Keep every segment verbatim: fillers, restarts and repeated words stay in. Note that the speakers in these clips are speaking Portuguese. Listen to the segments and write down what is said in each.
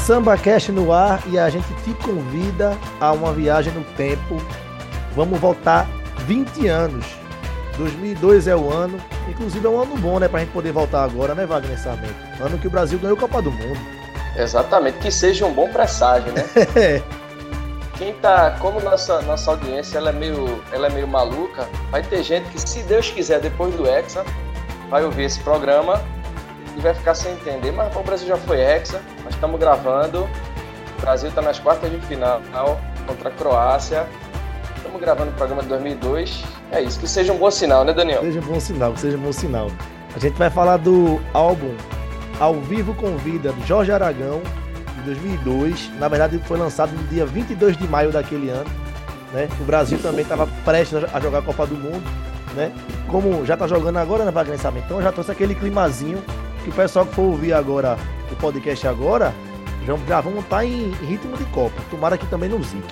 SambaCast no ar e a gente te convida a uma viagem no tempo. Vamos voltar vinte anos. dois mil e dois é o ano, inclusive é um ano bom, né, pra gente poder voltar agora, né, Wagner Sarmento? Ano que o Brasil ganhou a Copa do Mundo. Exatamente, que seja um bom presságio, né? É. Quem tá, como nossa, nossa audiência ela é, meio, ela é meio maluca, vai ter gente que, se Deus quiser, depois do Hexa, vai ouvir esse programa e vai ficar sem entender. Mas o Brasil já foi Hexa, nós estamos gravando, o Brasil está nas quartas de final contra a Croácia, estamos gravando o programa de dois mil e dois, é isso, que seja um bom sinal, né, Daniel? Seja um bom sinal, que seja um bom sinal. A gente vai falar do álbum Ao Vivo com Vida, do Jorge Aragão, de dois mil e dois. Na verdade, foi lançado no dia vinte e dois de maio daquele ano, né? O Brasil também estava prestes a jogar a Copa do Mundo, né? Como já está jogando agora, né, Wagner Sarmento? Então já trouxe aquele climazinho que o pessoal que for ouvir agora o podcast agora já, já vão estar em ritmo de Copa. Tomara que também não zique.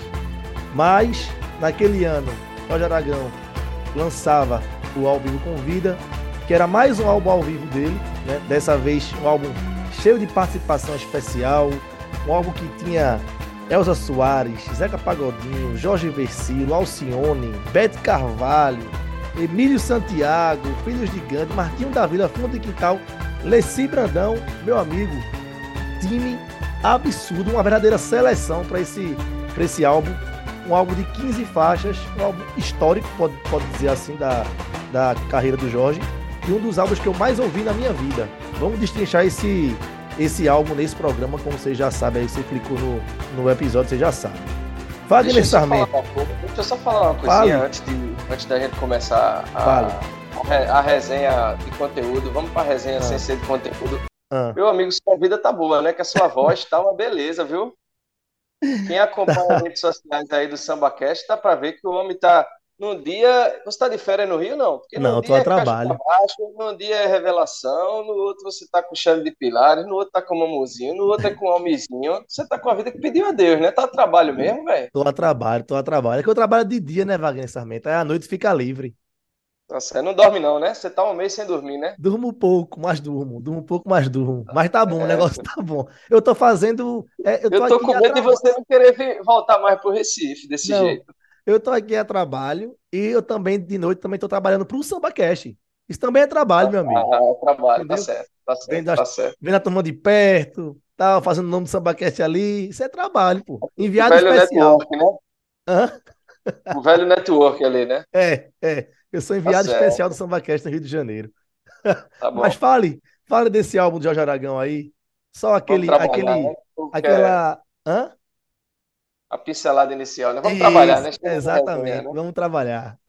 Mas naquele ano, Jorge Aragão lançava o Ao Vivo com Vida, que era mais um álbum ao vivo dele, né? Dessa vez um álbum cheio de participação especial, um álbum que tinha Elza Soares, Zeca Pagodinho, Jorge Versilo, Alcione, Bete Carvalho, Emílio Santiago, Filhos de Gandhi, Martinho da Vila, Fundo de Quintal, Leci Brandão, meu amigo, time absurdo, uma verdadeira seleção para esse, para esse álbum, um álbum de quinze faixas, um álbum histórico, pode, pode dizer assim, da, da carreira do Jorge, e um dos álbuns que eu mais ouvi na minha vida. Vamos destrinchar esse, esse álbum nesse programa, como vocês já sabem, aí você clicou no, no episódio, você já sabe. Wagner Deixa eu, Sarmento. falar uma, deixa eu só falar uma coisinha Fale. antes, de, antes da gente começar Fale. a, a resenha de conteúdo. Vamos para a resenha Ah. sem ser de conteúdo. Ah. Meu amigo, sua vida tá boa, né? Que a sua voz tá uma beleza, viu? Quem acompanha as redes sociais aí do SambaCast dá para ver que o homem tá... Num dia... Você tá de férias no Rio, não? Porque Não, num eu tô dia a é caixa pra trabalho. baixo, num dia é revelação, no outro você tá com chame de pilares, no outro tá com mamuzinho, no outro é com homenzinho. Você tá com a vida que pediu a Deus, né? Tá a trabalho mesmo, velho? Tô a trabalho, tô a trabalho. É que eu trabalho de dia, né, Wagner Sarmento? Aí à noite fica livre. Nossa, não dorme não, né? Você tá um mês sem dormir, né? Durmo pouco, mas durmo. Durmo pouco, mas durmo. Mas tá bom, o É, negócio tá bom. Eu tô fazendo. é, eu tô eu tô aqui com a medo de trabalho. você não querer vir- voltar mais pro Recife desse Não, jeito. eu tô aqui a trabalho e eu também, de noite, também tô trabalhando pro SambaCast. Isso também é trabalho, meu amigo. Ah, trabalho, tá Entendeu? certo, tá certo, Vendo, as, tá certo. vendo a turma de perto, tal, fazendo o nome do SambaCast ali. Isso é trabalho, pô. O Enviado velho especial. network, né? Hã? O velho network ali, né? É, é. Eu sou Tá enviado especial do certo, SambaCast no Rio de Janeiro. tá Mas bom. fale, fale desse álbum de Jorge Aragão aí. Só Vamos aquele, trabalhar, né? aquele, Porque é aquela. Hã? a pincelada inicial, né? Vamos trabalhar, Isso, né? Chega de resenha, exatamente. né? Vamos trabalhar.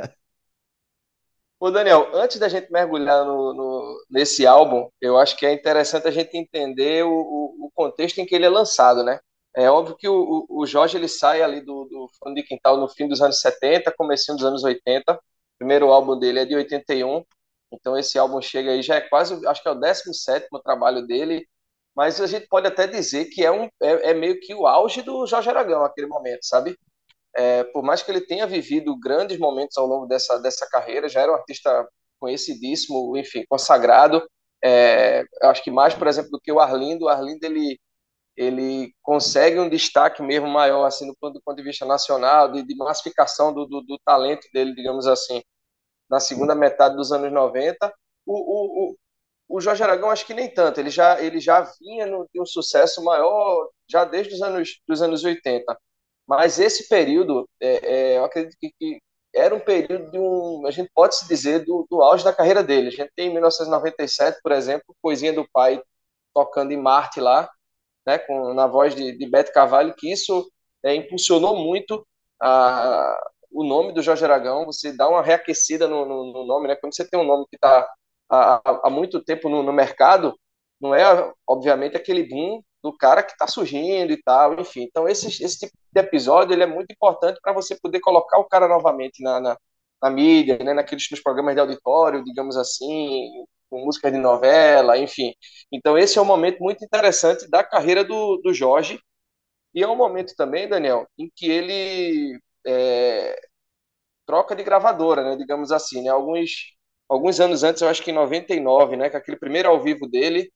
Ô, Daniel, antes da gente mergulhar no, no- nesse álbum, eu acho que é interessante a gente entender o, o- o contexto em que ele é lançado, né? É óbvio que o, o- o Jorge ele sai ali do, do fundo de quintal no fim dos anos setenta, comecinho dos anos oitenta. O primeiro álbum dele é de oitenta e um, então esse álbum chega aí, já é quase, acho que é o décimo sétimo trabalho dele, mas a gente pode até dizer que é, um, é, é meio que o auge do Jorge Aragão, aquele momento, sabe? É, por mais que ele tenha vivido grandes momentos ao longo dessa, dessa carreira, já era um artista conhecidíssimo, enfim, consagrado. É, eu acho que mais, por exemplo, do que o Arlindo. O Arlindo ele, ele consegue um destaque mesmo maior assim, do, ponto, do ponto de vista nacional, de, de massificação do, do, do talento dele, digamos assim, na segunda metade dos anos noventa. O, o, o, o Jorge Aragão, acho que nem tanto, ele já, ele já vinha no, de um sucesso maior já desde os anos, dos anos oitenta. Mas esse período, é, é, eu acredito que, que era um período de um, a gente pode se dizer, do, do auge da carreira dele. A gente tem em mil novecentos e noventa e sete, por exemplo, Coisinha do Pai tocando em Marte lá, né, com, na voz de, de Beto Carvalho, que isso é, impulsionou muito a, o nome do Jorge Aragão. Você dá uma reaquecida no, no, no nome, né? Quando você tem um nome que está há, há muito tempo no, no mercado, não é, obviamente, aquele boom do cara que está surgindo e tal, enfim. Então, esse, esse tipo de episódio ele é muito importante para você poder colocar o cara novamente na, na, na mídia, né, naqueles nos programas de auditório, digamos assim, com música de novela, enfim. Então, esse é um momento muito interessante da carreira do, do Jorge, e é um momento também, Daniel, em que ele é, troca de gravadora, né, digamos assim, né, alguns, alguns anos antes, eu acho que em noventa e nove, né, com aquele primeiro ao vivo dele,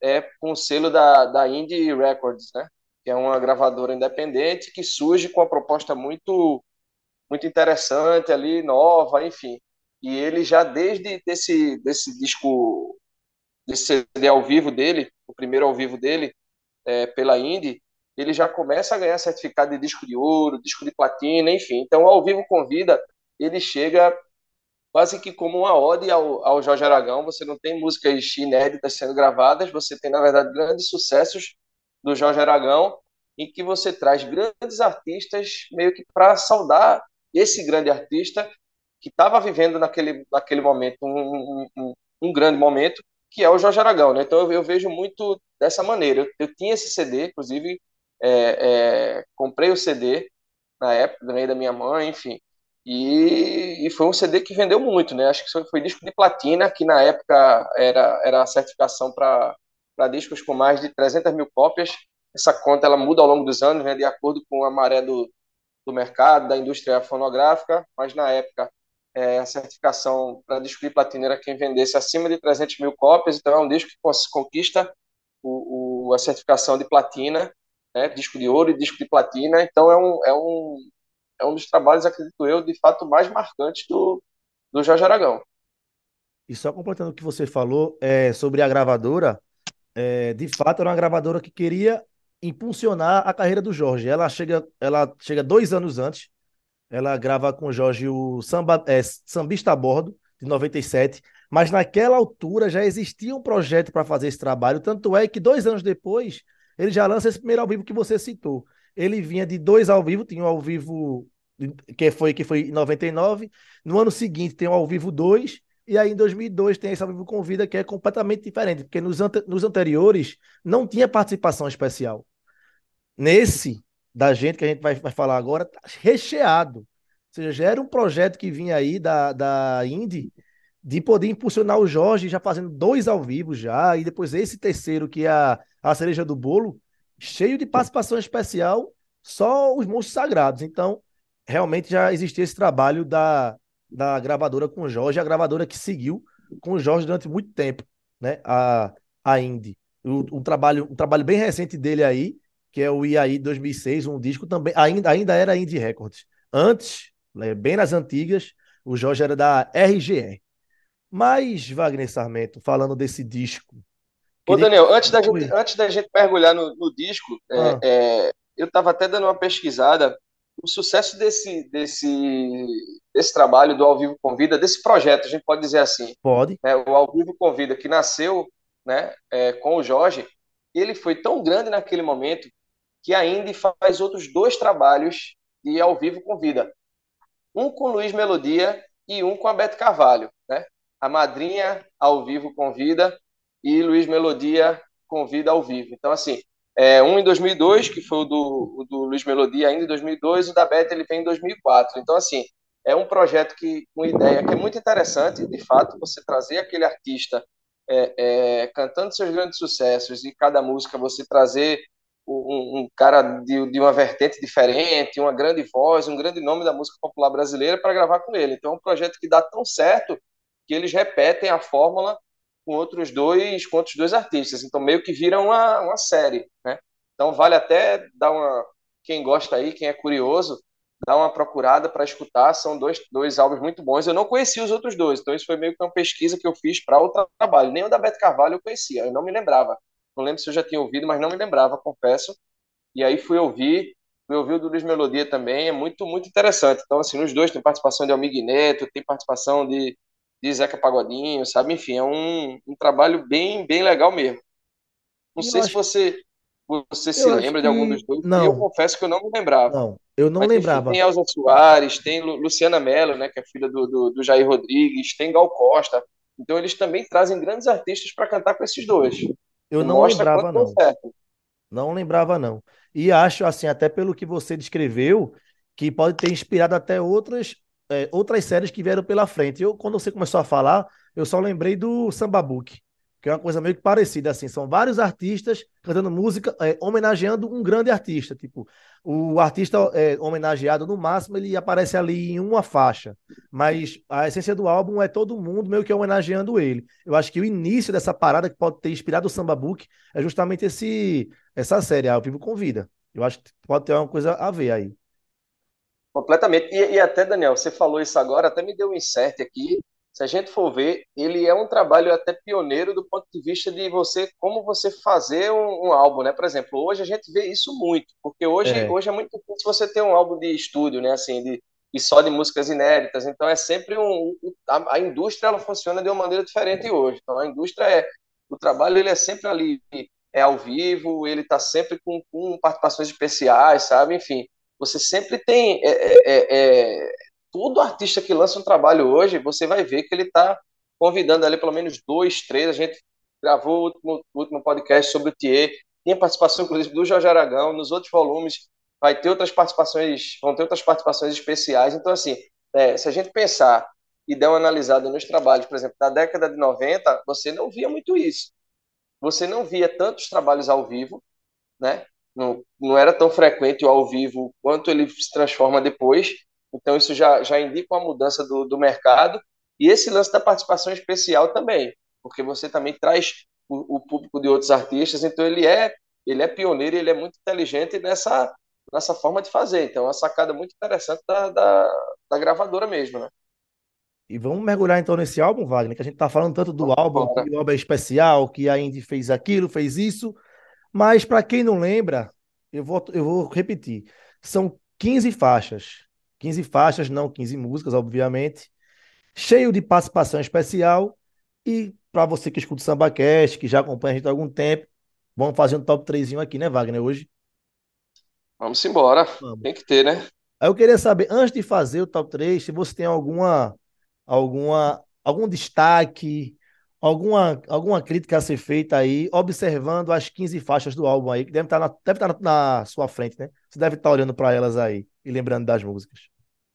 é com o selo da, da Indie Records, né? Que é uma gravadora independente que surge com uma proposta muito, muito interessante ali, nova, enfim. E ele já desde desse, desse disco, desse C D ao vivo dele, o primeiro ao vivo dele, é, pela Indie, ele já começa a ganhar certificado de disco de ouro, disco de platina, enfim. Então, ao vivo convida, ele chega quase que como uma ode ao, ao Jorge Aragão. Você não tem músicas inéditas sendo gravadas, você tem, na verdade, grandes sucessos do Jorge Aragão, em que você traz grandes artistas meio que para saudar esse grande artista que estava vivendo naquele, naquele momento um, um, um, um grande momento, que é o Jorge Aragão, né? Então eu, eu vejo muito dessa maneira. Eu, eu tinha esse C D, inclusive, é, é, comprei o C D na época, ganhei da minha mãe, enfim. E, e foi um C D que vendeu muito, né? Acho que foi, foi disco de platina, que na época era, era a certificação para discos com mais de trezentas mil cópias. Essa conta ela muda ao longo dos anos, né? De acordo com a maré do, do mercado, da indústria fonográfica, mas na época é, a certificação para disco de platina era quem vendesse acima de trezentas mil cópias, então é um disco que conquista o, o, a certificação de platina, né? Disco de ouro e disco de platina, então é um, é um é um dos trabalhos, acredito eu, de fato mais marcantes do, do Jorge Aragão. E só completando o que você falou é, sobre a gravadora, é, de fato era uma gravadora que queria impulsionar a carreira do Jorge. Ela chega, ela chega dois anos antes, ela grava com o Jorge o Samba, é, Sambista a Bordo, de noventa e sete, mas naquela altura já existia um projeto para fazer esse trabalho, tanto é que dois anos depois ele já lança esse primeiro ao vivo que você citou. Ele vinha de dois ao vivo, tinha um ao vivo que foi, que foi em noventa e nove, no ano seguinte tem um ao vivo dois, e aí em dois mil e dois tem esse ao vivo com vida que é completamente diferente, porque nos, ante nos anteriores não tinha participação especial. Nesse da gente que a gente vai, vai falar agora, tá recheado. Ou seja, já era um projeto que vinha aí da, da Indy de poder impulsionar o Jorge já fazendo dois ao vivo já, e depois esse terceiro, que é a, a cereja do bolo, cheio de participação especial, só os monstros sagrados. Então, realmente já existia esse trabalho da, da gravadora com o Jorge, a gravadora que seguiu com o Jorge durante muito tempo, né? A, a Indy. Um, um, trabalho, um trabalho bem recente dele aí, que é o I A I dois mil e seis, um disco também, ainda, ainda era Indie Records. Antes, né, bem nas antigas, o Jorge era da R G E. Mas, Wagner Sarmento, falando desse disco, Ô, queria que Daniel, você... antes da gente, Oi. antes da gente mergulhar no, no disco, é, Ah, é, eu estava até dando uma pesquisada. O sucesso desse, desse, desse trabalho do Ao Vivo Convida, desse projeto, a gente pode dizer assim, pode. né, o Ao Vivo Convida, que nasceu, né, é, com o Jorge, ele foi tão grande naquele momento que a Indy faz outros dois trabalhos de Ao Vivo Convida. Um com Luiz Melodia e um com a Beth Carvalho, né? A Madrinha ao vivo convida e Luiz Melodia convida ao vivo. Então, assim, é, um em dois mil e dois, que foi o do, o do Luiz Melodia ainda em dois mil e dois, o da Beth ele vem em dois mil e quatro. Então, assim, é um projeto que, uma ideia que é muito interessante, de fato, você trazer aquele artista é, é, cantando seus grandes sucessos e cada música você trazer um, um cara de, de, uma vertente diferente, uma grande voz, um grande nome da música popular brasileira para gravar com ele. Então é um projeto que dá tão certo que eles repetem a fórmula com outros dois, com outros dois artistas. Então meio que vira uma, uma série, né? Então vale até dar uma, quem gosta aí, quem é curioso, dá uma procurada para escutar. São dois, dois álbuns muito bons. Eu não conhecia os outros dois, então isso foi meio que uma pesquisa que eu fiz para o trabalho. Nem o da Beth Carvalho eu conhecia, eu não me lembrava. Não lembro se eu já tinha ouvido, mas não me lembrava, confesso. E aí fui ouvir, fui ouvir o do Luiz Melodia também, é muito, muito interessante. Então, assim, nos dois tem participação de Almig Neto, tem participação de, de Zeca Pagodinho, sabe? Enfim, é um, um trabalho bem, bem legal mesmo. Não E eu sei se acho, você, você se eu acho lembra de algum dos que. dois, e eu Não, confesso que eu não me lembrava. não. Eu não Mas, enfim, lembrava. tem Elza Soares, tem Lu- Luciana Mello, né, que é filha do, do, do Jair Rodrigues, tem Gal Costa. Então, eles também trazem grandes artistas para cantar com esses dois. Eu E não mostra lembrava, quanto deu não. certo. Não lembrava, não. E acho, assim, até pelo que você descreveu, que pode ter inspirado até outras, é, outras séries que vieram pela frente. Eu, quando você começou a falar, eu só lembrei do Samba Book, que é uma coisa meio que parecida, assim, são vários artistas cantando música, é, homenageando um grande artista, tipo, o artista é, homenageado, no máximo, ele aparece ali em uma faixa, mas a essência do álbum é todo mundo meio que homenageando ele. Eu acho que o início dessa parada que pode ter inspirado o Samba Book é justamente esse, essa série, Ao Vivo Convida. Eu acho que pode ter uma coisa a ver aí. Completamente. E, e até, Daniel, você falou isso agora, até me deu um insert aqui. Se a gente for ver, ele é um trabalho até pioneiro do ponto de vista de você, como você fazer um, um álbum, né? Por exemplo, hoje a gente vê isso muito, porque hoje, É, hoje é muito difícil você ter um álbum de estúdio, né? Assim, de, e só de músicas inéditas. Então é sempre um. A, a indústria ela funciona de uma maneira diferente hoje. Então a indústria é. O trabalho ele é sempre ali, é ao vivo, ele está sempre com, com participações especiais, sabe? Enfim, você sempre tem. É, é, é, todo artista que lança um trabalho hoje, você vai ver que ele está convidando ali pelo menos dois, três. A gente gravou o último, o último podcast sobre o Thier, tinha participação, inclusive, do Jorge Aragão. Nos outros volumes vai ter outras participações, vão ter outras participações especiais. Então, assim, é, se a gente pensar e der uma analisada nos trabalhos, por exemplo, da década de noventa, você não via muito isso. Você não via tantos trabalhos ao vivo, né? Não, não era tão frequente o ao vivo quanto ele se transforma depois. Então, isso já, já indica uma mudança do, do mercado. E esse lance da participação especial também, porque você também traz o, o público de outros artistas. Então, ele é, ele é pioneiro, ele é muito inteligente nessa, nessa forma de fazer. Então, é uma sacada muito interessante da, da, da gravadora mesmo, né? e vamos mergulhar então nesse álbum, Wagner, que a gente tá falando tanto do Vamos álbum, embora. que o álbum é especial, que a Indy fez aquilo, fez isso, mas para quem não lembra, eu vou, eu vou repetir. São quinze faixas. Quinze faixas, não quinze músicas, obviamente. Cheio de participação especial. E para você que escuta o SambaCast, que já acompanha a gente há algum tempo, vamos fazer um top três aqui, né, Wagner, hoje? Vamos embora. Vamos. Tem que ter, né? Aí eu queria saber, antes de fazer o top três, se você tem alguma, alguma, algum destaque, alguma, alguma crítica a ser feita aí, observando as quinze faixas do álbum aí, que deve estar na, deve estar na, na sua frente, né? Você deve estar olhando para elas aí e lembrando das músicas.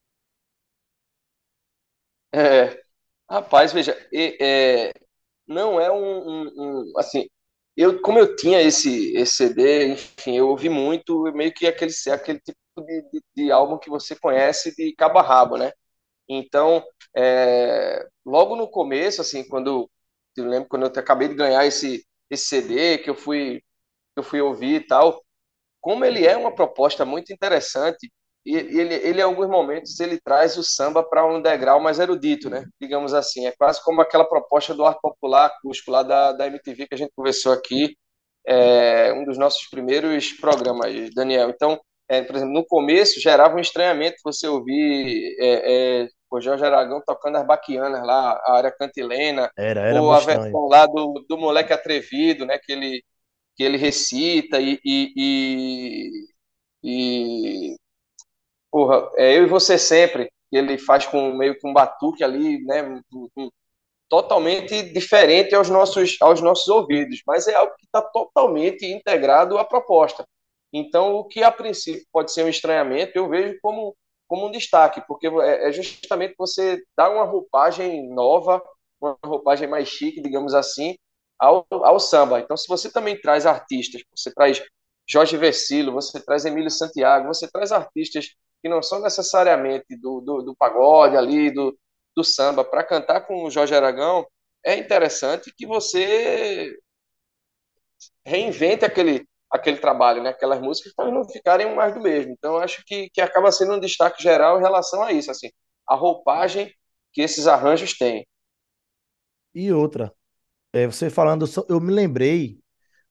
É, rapaz, veja, e- é, não é um, um- um- assim, eu como eu tinha esse, esse C D, enfim, eu ouvi muito, meio que aquele aquele tipo de, de, de álbum que você conhece de cabo a rabo, né? Então, é, logo no começo, assim, quando eu lembro quando eu acabei de ganhar esse esse C D que eu fui que eu fui ouvir e tal, como ele é uma proposta muito interessante, e ele, ele em alguns momentos ele traz o samba para um degrau mais erudito, né? Digamos assim, é quase como aquela proposta do arte popular acústico lá da, da M T V que a gente conversou aqui, é, um dos nossos primeiros programas, Daniel. Então, é, por exemplo, no começo gerava um estranhamento você ouvir é, é, o Jorge Aragão tocando as baquianas lá, a área cantilena, Era, era ou muito a estranho. versão lá do, do Moleque Atrevido, né? Que ele, que ele recita e, e, e, e porra, é Eu e Você Sempre, que ele faz com meio que um batuque ali, né, um- um- totalmente diferente aos nossos, aos nossos ouvidos, mas é algo que está totalmente integrado à proposta. Então, o que a princípio pode ser um estranhamento, eu vejo como, como um destaque, porque é é justamente você dar uma roupagem nova, uma roupagem mais chique, digamos assim, ao, ao samba. Então, se você também traz artistas, você traz Jorge Vercillo, você traz Emílio Santiago, você traz artistas que não são necessariamente do, do, do pagode ali, do, do samba, para cantar com o Jorge Aragão, é interessante que você reinvente aquele, aquele trabalho, né? Aquelas músicas para não ficarem mais do mesmo. Então, eu acho que, que acaba sendo um destaque geral em relação a isso, assim, a roupagem que esses arranjos têm. E outra, é, você falando, so- eu me lembrei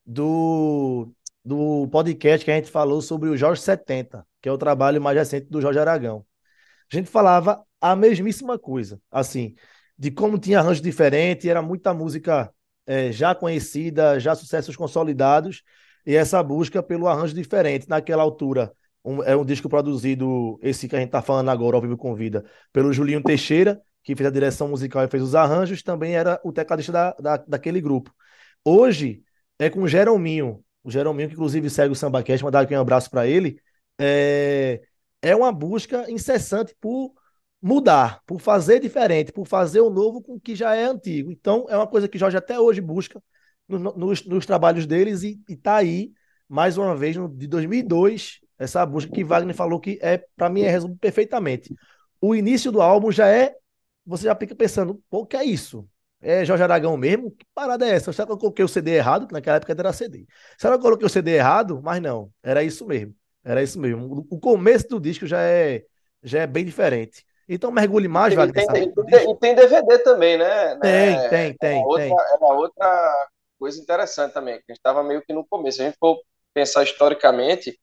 do, do podcast que a gente falou sobre o Jorge setenta, que é o trabalho mais recente do Jorge Aragão. A gente falava a mesmíssima coisa, assim, de como tinha arranjos diferentes, era muita música eh, já conhecida, já sucessos consolidados, e essa busca pelo arranjo diferente. Naquela altura, um- é um disco produzido, esse que a gente está falando agora, ao vivo com vida, pelo Julinho Teixeira, que fez a direção musical e fez os arranjos, também era o tecladista da, da, daquele grupo. Hoje, é com o Jerominho, o Jerominho, que inclusive segue o SambaCast, mandar aqui um abraço para ele. É, é uma busca incessante por mudar, por fazer diferente, por fazer o novo com o que já é antigo. Então, é uma coisa que Jorge até hoje busca no, no, nos, nos trabalhos deles e está aí, mais uma vez, no, de dois mil e dois, essa busca que Wagner falou que é, para mim, é resumo perfeitamente. O início do álbum já é, você já fica pensando, pô, o que é isso? É Jorge Aragão mesmo? Que parada é essa? Será que eu coloquei o C D errado? Que naquela época era C D. Será que eu coloquei o C D errado? Mas não, era isso mesmo. Era isso mesmo. O começo do disco já é, já é bem diferente. Então mergulhe E mais, tem, e Wagner, tem, Sarmento, no e tem, disco? e tem D V D também, né? Tem, né? tem, Era tem, outra, tem. era outra coisa interessante também, que a gente estava meio que no começo. Se a gente for pensar historicamente,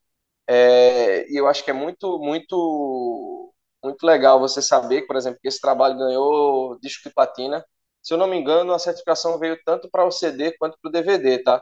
é, e eu acho que é muito, muito, muito legal você saber, por exemplo, que esse trabalho ganhou disco de platina. Se eu não me engano, a certificação veio tanto para o C D quanto para o D V D, tá?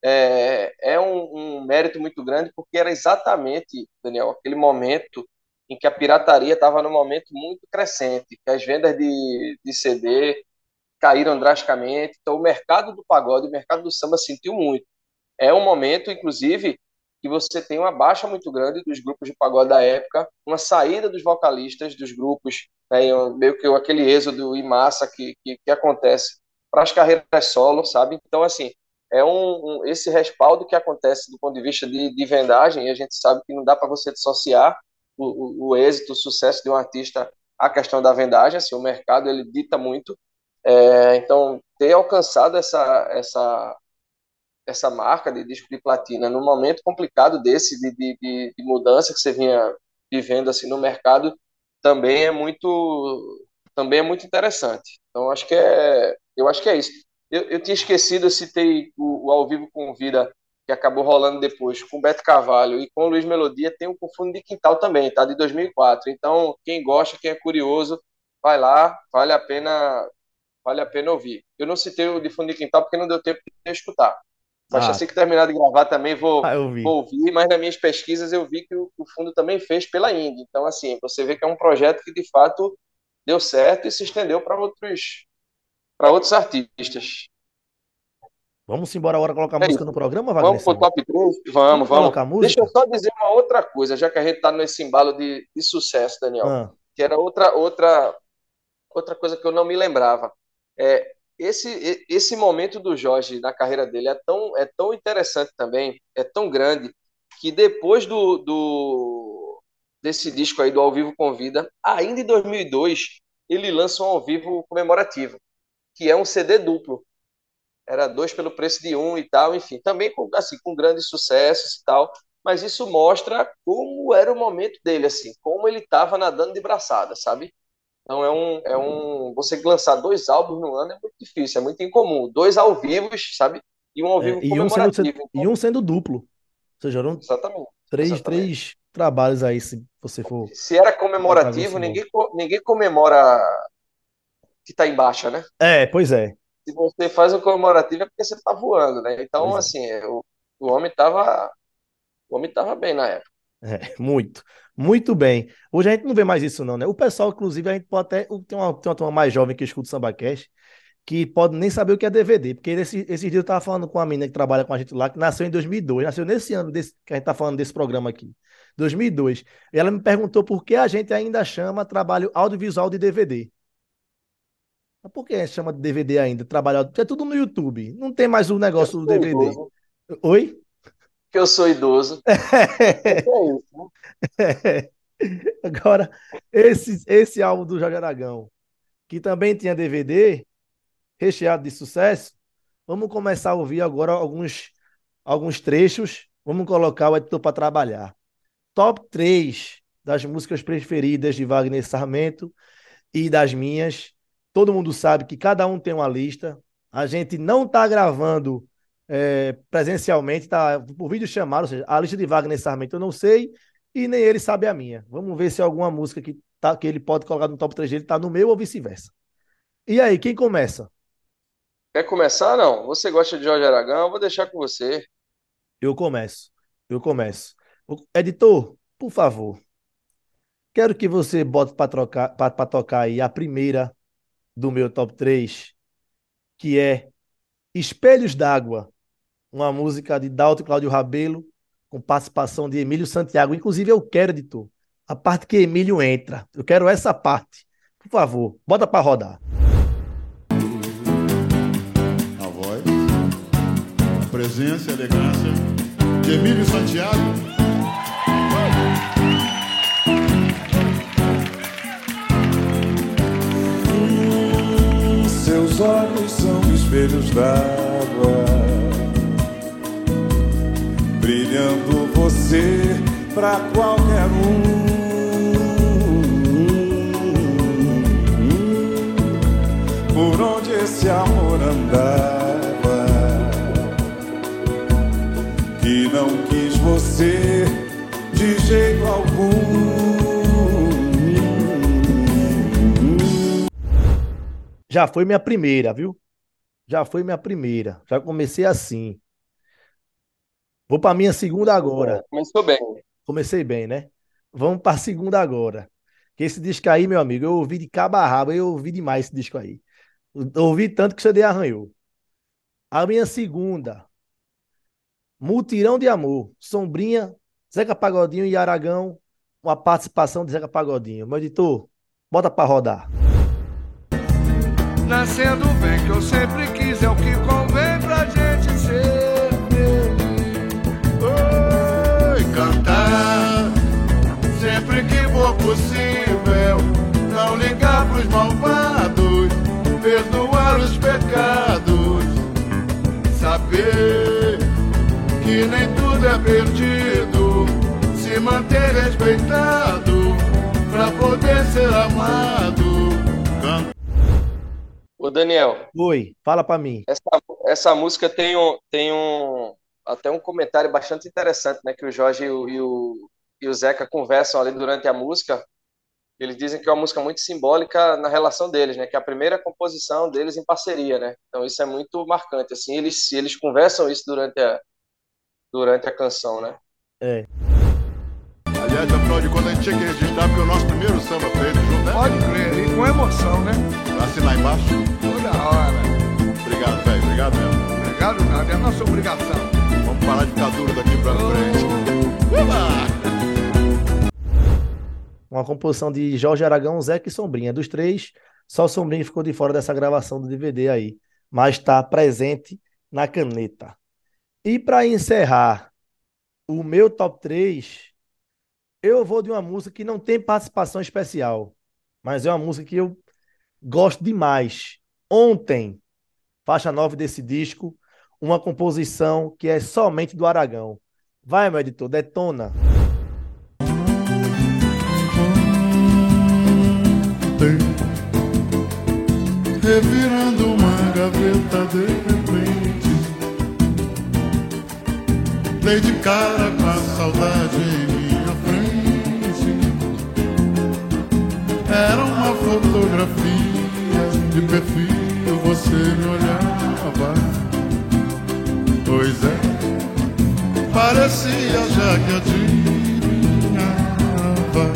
É, é um, um mérito muito grande, porque era exatamente, Daniel, aquele momento em que a pirataria estava num momento muito crescente, que as vendas de, de C D caíram drasticamente, então o mercado do pagode, o mercado do samba sentiu muito. É um momento, inclusive, que você tem uma baixa muito grande dos grupos de pagode da época, uma saída dos vocalistas dos grupos, né, meio que aquele êxodo em massa que, que, que acontece para as carreiras solo, sabe? Então, assim, é um, um, esse respaldo que acontece do ponto de vista de, de vendagem, e a gente sabe que não dá para você dissociar o, o, o êxito, o sucesso de um artista à questão da vendagem, assim, o mercado ele dita muito. É, então, ter alcançado essa, essa essa marca de disco de platina num momento complicado desse de, de, de, de mudança que você vinha vivendo assim no mercado também é muito também é muito interessante. Então acho que é eu acho que é isso. Eu, eu tinha esquecido, eu citei o, o ao vivo com vida que acabou rolando depois com Beto Carvalho e com o Luiz Melodia, tem o Com Fundo de Quintal também, tá, de dois mil e quatro. Então quem gosta, quem é curioso, vai lá, vale a pena vale a pena ouvir. Eu não citei o de Fundo de Quintal porque não deu tempo de escutar. Mas Ah, assim que terminar de gravar também vou, ah, eu vi. vou ouvir, mas nas minhas pesquisas eu vi que o, o fundo também fez pela Índia. Então, assim, você vê que é um projeto que de fato deu certo e se estendeu para outros, para outros artistas. Vamos embora agora colocar É música no isso. programa, Wagner Vamos para o Sama? top três. Vamos Vamos, vamos. colocar Deixa eu música? só dizer uma outra coisa, já que a gente está nesse embalo de, de sucesso, Daniel, Ah, que era outra, outra, outra coisa que eu não me lembrava. É, esse, esse momento do Jorge na carreira dele é tão, é tão interessante também, é tão grande, que depois do, do desse disco aí do Ao Vivo Convida, ainda em dois mil e dois, ele lança um Ao Vivo comemorativo, que é um C D duplo. Era dois pelo preço de um e tal, enfim, também com, assim, com grandes sucessos e tal, mas isso mostra como era o momento dele, assim, como ele estava nadando de braçada, sabe? Então é um, é um. Você lançar dois álbuns no ano é muito difícil, é muito incomum. Dois ao vivo, sabe? E um ao é, vivo e um sendo, comemorativo. e Então, um sendo duplo. Ou seja, eram exatamente. três, Exatamente. três trabalhos aí, se você for Se era colocar grosso comemorativo, modo. ninguém, ninguém comemora que está em baixa, né? É, pois é. Se você faz um comemorativo é porque você está voando, né? Então, Pois é. assim, é, o, o homem estava o homem tava bem na época. É, muito. Muito bem. Hoje a gente não vê mais isso, não, né? O pessoal, inclusive, a gente pode até. Tem uma, tem uma turma mais jovem que escuta o SambaCast, que pode nem saber o que é D V D, porque esse, esses dias eu estava falando com uma menina que trabalha com a gente lá, que nasceu em dois mil e dois, nasceu nesse ano desse, que a gente está falando desse programa aqui, dois mil e dois. E dois. E ela me perguntou por que a gente ainda chama trabalho audiovisual de D V D. Mas por que a gente chama de D V D ainda? Trabalho, audio- é tudo no YouTube. Não tem mais o Eu negócio do sou D V D. idoso, Oi? que eu sou idoso. É que é isso, né? Agora, esse, esse álbum do Jorge Aragão, que também tinha D V D, recheado de sucesso, vamos começar a ouvir agora alguns, alguns trechos. Vamos colocar o editor para trabalhar. Top três das músicas preferidas de Wagner Sarmento e das minhas. Todo mundo sabe que cada um tem uma lista. A gente não está gravando é, presencialmente, está por vídeo chamado, ou seja, a lista de Wagner Sarmento eu não sei e nem ele sabe a minha. Vamos ver se alguma música que, tá, que ele pode colocar no top três dele está no meu ou vice-versa. E aí, quem começa? Quer começar? Não. Você gosta de Jorge Aragão? Eu vou deixar com você. Eu começo. Eu começo. Editor, por favor, quero que você bote para trocar, para tocar aí a primeira do meu top três, que é Espelhos d'Água, uma música de Dalto e Cláudio Rabelo, com participação de Emílio Santiago. Inclusive, eu quero, editor, A parte que Emílio entra. Eu quero essa parte. Por favor, bota pra rodar. A voz, a presença e a elegância de Emílio Santiago. Seus olhos são espelhos d'água, brilhando você pra qualquer um. Por onde esse amor andava, que não quis você de jeito algum. Já foi minha primeira, viu? Já foi minha primeira. Já comecei assim. Vou pra minha segunda agora. Começou bem. Comecei bem, né? Vamos pra segunda agora. Que esse disco aí, meu amigo, eu ouvi de cabo a rabo, eu ouvi demais esse disco aí. Eu ouvi tanto que o C D arranhou. A minha segunda, Mutirão de Amor, Sombrinha, Zeca Pagodinho e Aragão, uma participação de Zeca Pagodinho. Meu editor, bota pra rodar. Nascendo bem que eu sempre quis, é o que convém pra gente ser feliz. Oi, cantar sempre que for possível, não ligar pros malvados, perdoar os pecados, saber que nem tudo é perdido, se manter respeitado pra poder ser amado. Cantar. Ô, Daniel, Oi, fala pra mim. essa, essa música tem um, tem um, até um comentário bastante interessante, né? Que o Jorge e o, e o, e o Zeca conversam ali durante a música. Eles dizem que é uma música muito simbólica na relação deles, né? Que é a primeira composição deles em parceria, né? Então isso é muito marcante, assim. Eles, eles conversam isso durante a, durante a canção, né? É. Aliás, afinal de contas, a gente tinha que registrar porque é o nosso primeiro samba feito junto, né? Pode crer, e com emoção, né? Pra assinar embaixo. Toda hora. Obrigado, velho. Obrigado mesmo. Obrigado nada, é a nossa obrigação. Vamos parar de ficar duro daqui pra frente. Uba! Uma composição de Jorge Aragão, Zeca e Sombrinha. Dos três, só Sombrinha ficou de fora dessa gravação do D V D aí. Mas está presente na caneta. E para encerrar o meu top três, eu vou de uma música que não tem participação especial. Mas é uma música que eu gosto demais. Ontem, faixa nove desse disco, uma composição que é somente do Aragão. Vai, meu editor, detona. Revirando uma gaveta de repente, dei de cara com a saudade em minha frente. Era uma fotografia de perfil, você me olhava. Pois é, parecia já que adivinhava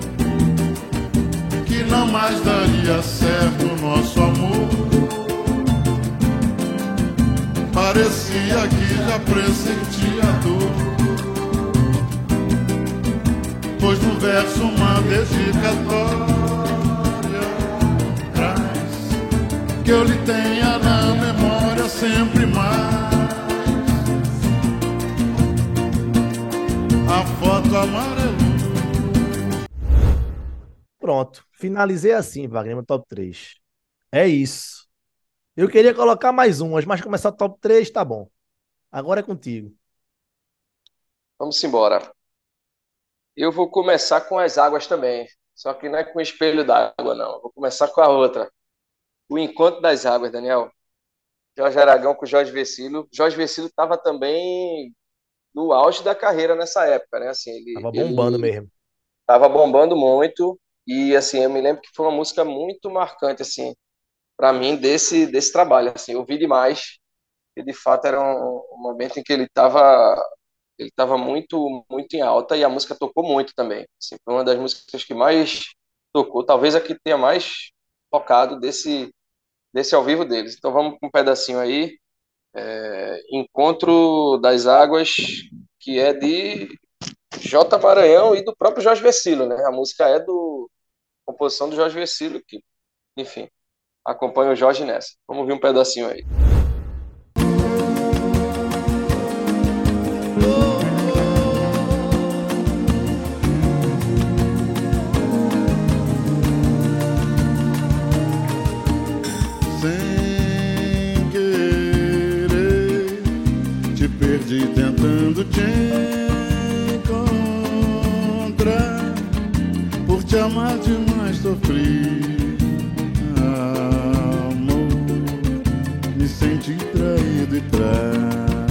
que não mais daria certo o nosso amor. Parecia que já pressentia a dor, pois no verso uma dedicatória traz que eu lhe tenha na memória sempre mais a foto amarela. Pronto, finalizei assim, Wagner, meu top três. É isso. Eu queria colocar mais umas, mas começar o top três, tá bom. Agora é contigo. Vamos embora. Eu vou começar com as águas também. Só que não é com o espelho d'água, não. Vou começar com a outra. O Encontro das Águas, Daniel. Jorge Aragão com Jorge Vecilo. Jorge Vecilo estava também no auge da carreira nessa época, né? Assim, ele, Tava bombando ele mesmo. tava bombando muito. E, assim, eu me lembro que foi uma música muito marcante, assim, para mim, desse, desse trabalho. Assim, eu ouvi demais. E, de fato, era um, um momento em que ele estava ele tava muito, muito em alta e a música tocou muito também. Assim, foi uma das músicas que mais tocou, talvez a que tenha mais tocado desse, desse ao vivo deles. Então vamos com um pedacinho aí. É, Encontro das Águas, que é de J. Maranhão e do próprio Jorge Vecilo, né? A música é do composição do Jorge Vecilo, que, enfim, acompanha o Jorge nessa. Vamos ver um pedacinho aí. Sem querer, te perdi tentando te encontrar. Por te amar demais sofri, amor. Me senti traído e traído.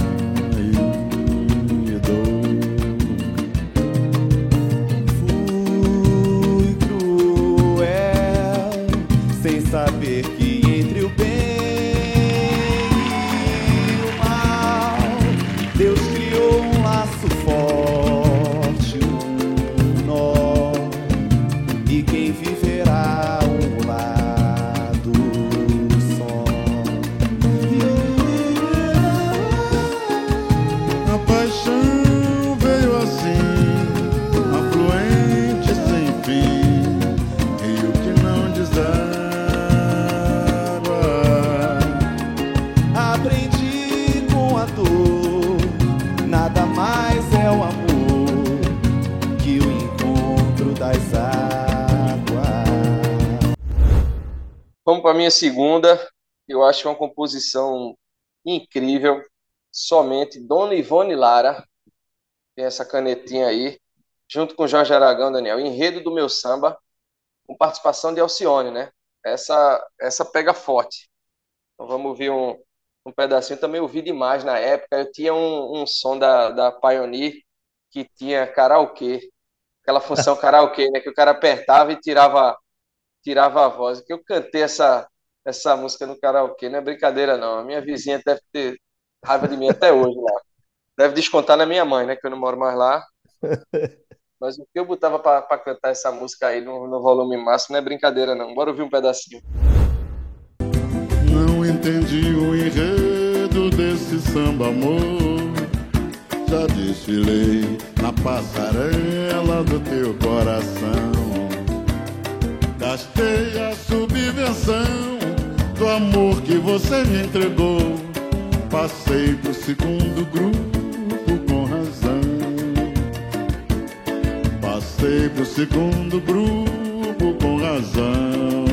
Fui cruel, sem saber que entre o bem e o mal, Deus criou um laço forte, um nó, e quem viverá um lado só. A paixão veio assim, afluente sem fim, rio que não deságua. Aprendi com a dor, nada mais é o amor que o encontro das águas. Vamos para a minha segunda. Eu acho uma composição incrível. Somente Dona Ivone Lara tem essa canetinha aí, junto com Jorge Aragão, Daniel. Enredo do Meu Samba, com participação de Alcione, né? Essa, essa pega forte. Então vamos ouvir um, um pedacinho. Também ouvi demais na época. Eu tinha um, um som da, da Pioneer que tinha karaokê. Aquela função karaokê, né? Que o cara apertava e tirava, tirava a voz. Que eu cantei essa, essa música no karaokê. Não é brincadeira, não. A minha vizinha deve ter raiva de mim até hoje lá. Deve descontar na minha mãe, né? Que eu não moro mais lá. Mas o que eu botava pra, pra cantar essa música aí no, no volume máximo não é brincadeira, não. Bora ouvir um pedacinho. Não entendi o enredo desse samba, amor. Já desfilei na passarela do teu coração. Gastei a subvenção do amor que você me entregou. Passei pro segundo grupo com razão. Passei pro segundo grupo com razão.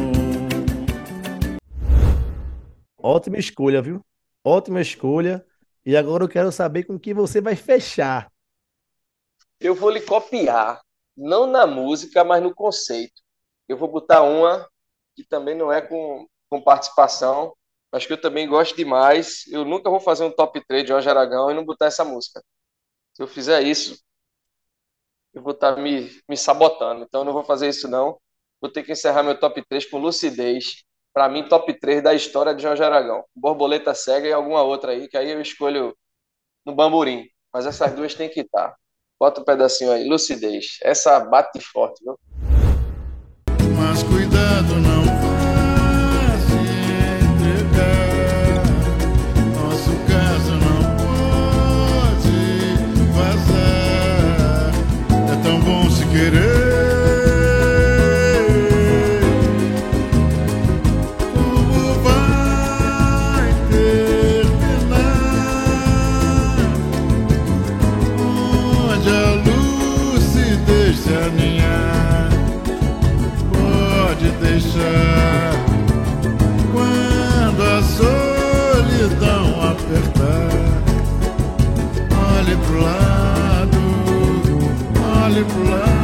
Ótima escolha, viu? Ótima escolha. E agora eu quero saber com que você vai fechar. Eu vou lhe copiar, não na música, mas no conceito. Eu vou botar uma que também não é com, com participação, mas que eu também gosto demais. Eu nunca vou fazer um top três de Jorge Aragão e não botar essa música. Se eu fizer isso, eu vou estar me, me sabotando. Então eu não vou fazer isso, não. Vou ter que encerrar meu top três com lucidez. Para mim, top três da história de Jorge Aragão. Borboleta Cega e alguma outra aí, que aí eu escolho no Bamborim. Mas essas duas tem que estar. Bota um pedacinho aí, lucidez. Essa bate forte, viu? Mas cuidado, não vá se entregar. Nosso caso não pode vazar. É tão bom se querer. Como vai terminar? Onde a lucidez se aninhar, pode deixar. Quando a solidão apertar, olhe pro lado, olhe pro lado.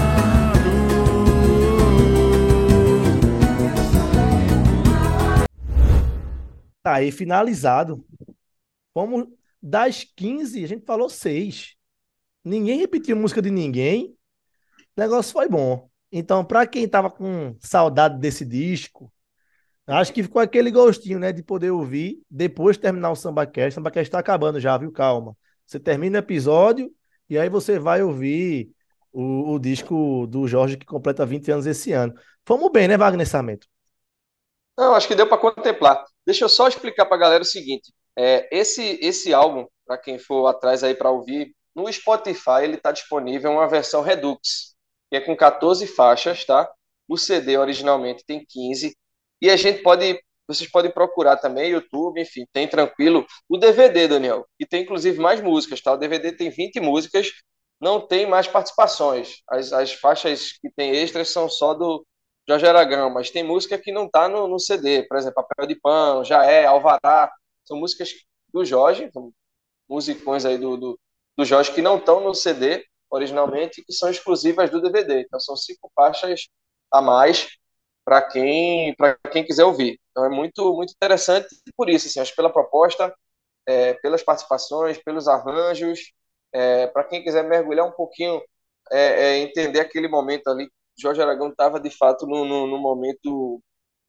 Tá aí finalizado. Vamos das quinze, a gente falou seis. Ninguém repetiu música de ninguém. O negócio foi bom. Então, para quem tava com saudade desse disco, acho que ficou aquele gostinho, né, de poder ouvir depois de terminar o SambaCast. O SambaCast tá acabando já, viu? Calma. Você termina o episódio e aí você vai ouvir o, o disco do Jorge que completa vinte anos esse ano. Fomos bem, né, Wagner Sarmento? Não, acho que deu para contemplar. Deixa eu só explicar para a galera o seguinte: é, esse, esse álbum, para quem for atrás aí para ouvir, No Spotify ele está disponível uma versão Redux, que é com quatorze faixas, tá? O C D originalmente tem quinze. E a gente pode, vocês podem procurar também YouTube, enfim, tem tranquilo. O D V D, Daniel, e tem inclusive mais músicas, tá? O D V D tem vinte músicas, não tem mais participações. As, as faixas que tem extras são só do Jorge Aragão, mas tem música que não tá no, no C D, por exemplo, Papel de Pano, Já É, Alvará, são músicas do Jorge, musicões aí do, do, do Jorge que não estão no C D originalmente, que são exclusivas do D V D. Então são cinco faixas a mais para quem, para quem quiser ouvir. Então é muito, muito interessante por isso, assim, acho que pela proposta, é, pelas participações, pelos arranjos, é, para quem quiser mergulhar um pouquinho, é, é, entender aquele momento ali, Jorge Aragão estava de fato num, num momento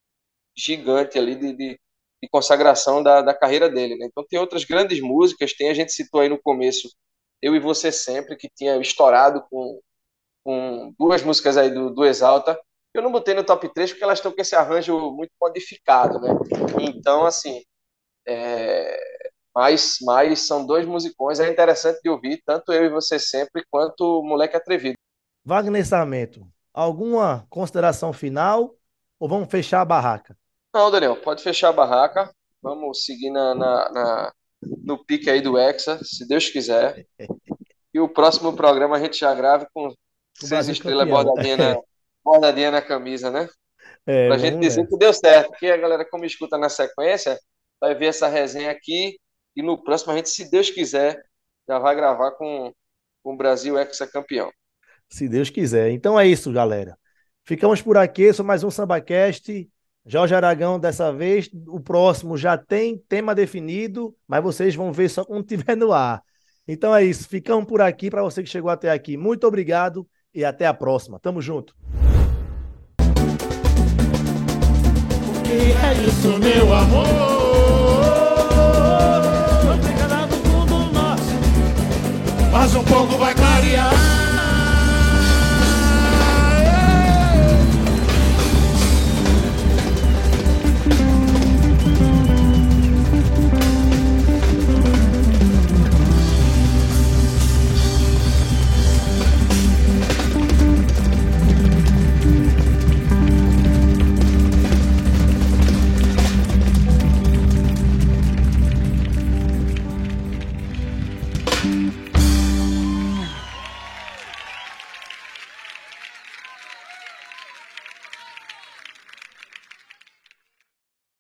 gigante ali de, de, de consagração da, da carreira dele, né? Então tem outras grandes músicas, tem, a gente citou aí no começo Eu e Você Sempre, que tinha estourado com, com duas músicas aí do, do Exalta. Eu não botei no top três porque elas estão com esse arranjo muito modificado, né? Então, assim, é... mas, mas são dois musicões, é interessante de ouvir, tanto Eu e Você Sempre quanto Moleque Atrevido. Wagner Sarmento, alguma consideração final ou vamos fechar a barraca? Não, Daniel, pode fechar a barraca. Vamos seguir na, na, na, no pique aí do Hexa, se Deus quiser. E o próximo programa a gente já grave com seis estrelas bordadinha na, bordadinha na camisa, né? É, pra gente dizer nessa. que deu certo. Porque a galera, como escuta na sequência, vai ver essa resenha aqui. E no próximo a gente, se Deus quiser, já vai gravar com, com o Brasil Hexa-campeão. Se Deus quiser. Então é isso, galera. Ficamos por aqui. Esse é mais um SambaCast. Jorge Aragão, dessa vez, o próximo já tem tema definido, mas vocês vão ver só quando estiver no ar. Então é isso, ficamos por aqui. Para você que chegou até aqui, muito obrigado e até a próxima. Tamo junto. O que é isso, meu amor? Não tem nada do fundo nosso, mas um pouco vai clarear.